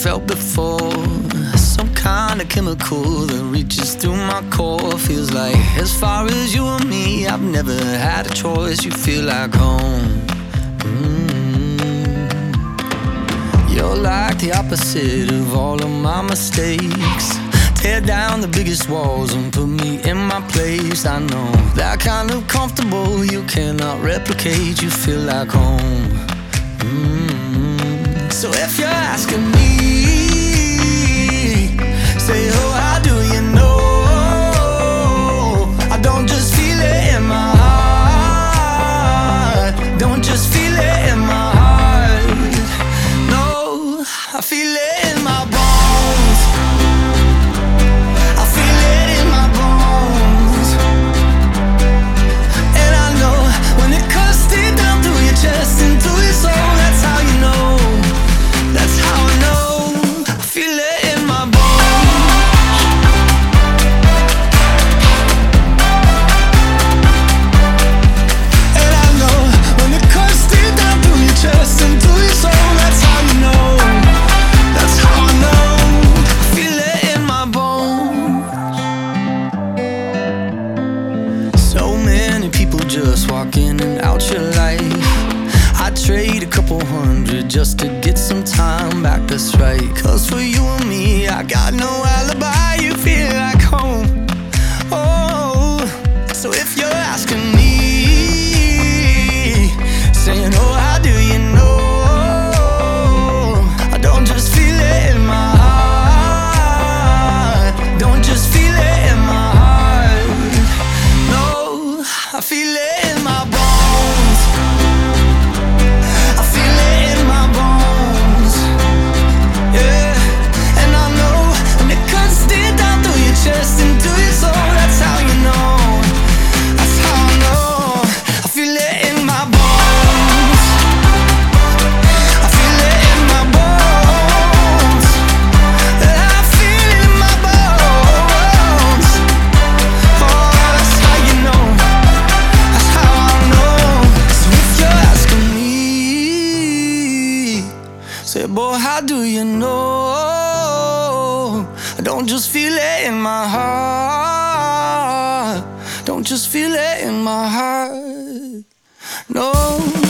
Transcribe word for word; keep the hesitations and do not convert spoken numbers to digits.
felt before. Some kind of chemical that reaches through my core. Feels like as far as you and me, I've never had a choice. You feel like home. mm. You're like the opposite of all of my mistakes. Tear down the biggest walls and put me in my place. I know that kind of comfortable you cannot replicate. You feel like home. mm. So if you're asking me, say, oh, how do you know? I don't just feel it in my heart. Don't just feel it in my heart. No, I feel it in my bones. I feel it in my bones. And I know when it cuts deep down through your chest into your soul. That's how you know. That's how I know. I feel it in my bones. Just walking in and out your life. I'd trade a couple hundred just to get some time back, that's right. Cause for you and me, I got no alibi. You feel like home. Oh, so if you're asking me, saying, oh, how do you know? I don't just feel it in my heart. Don't just feel it in my heart. No, I feel it in my bones. I feel it in my bones. Yeah, and I know when it cuts deep down through your chest into your soul. That's how you know. That's how I know. I feel it in my bones. I feel it in my bones. I feel it in my bones. Oh, that's how you know. Say, boy, how do you know? I don't just feel it in my heart. Don't just feel it in my heart. No.